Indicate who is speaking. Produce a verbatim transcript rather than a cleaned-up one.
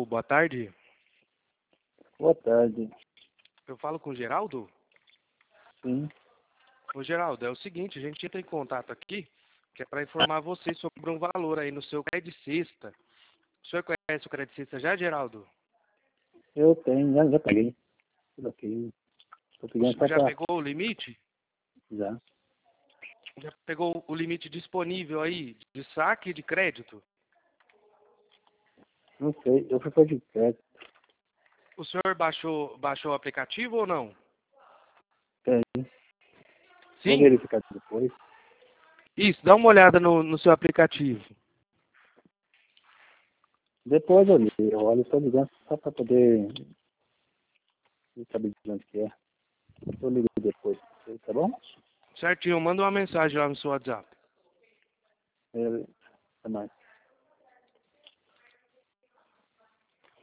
Speaker 1: boa tarde.
Speaker 2: Boa tarde.
Speaker 1: Eu falo com o Geraldo?
Speaker 2: Sim.
Speaker 1: Ô Geraldo, é o seguinte, a gente entra em contato aqui, que é para informar você sobre um valor aí no seu crédito de cesta. O senhor conhece o crédito de cesta já, Geraldo?
Speaker 2: Eu tenho, já, já peguei. Tudo ok. Tô
Speaker 1: O
Speaker 2: pegando
Speaker 1: senhor
Speaker 2: só
Speaker 1: já
Speaker 2: pra...
Speaker 1: pegou o limite?
Speaker 2: Já.
Speaker 1: Já pegou o limite disponível aí de saque e de crédito?
Speaker 2: Não sei, eu fui fazer crédito.
Speaker 1: O senhor baixou, baixou o aplicativo ou não?
Speaker 2: Tem. Vou
Speaker 1: Sim?
Speaker 2: verificar depois.
Speaker 1: Isso, dá uma olhada no, no seu aplicativo.
Speaker 2: Depois eu ligo. Eu olho, estou ligando só pra poder saber de onde que é. Eu ligo depois, tá bom?
Speaker 1: Certinho, manda uma mensagem lá no seu WhatsApp.
Speaker 2: É, até mais.